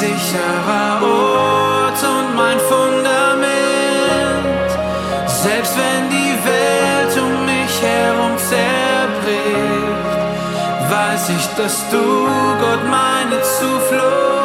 sicherer Ort und mein Fundament. Selbst wenn die Welt um mich herum zerbricht, weiß ich, dass du, Gott, meine Zuflucht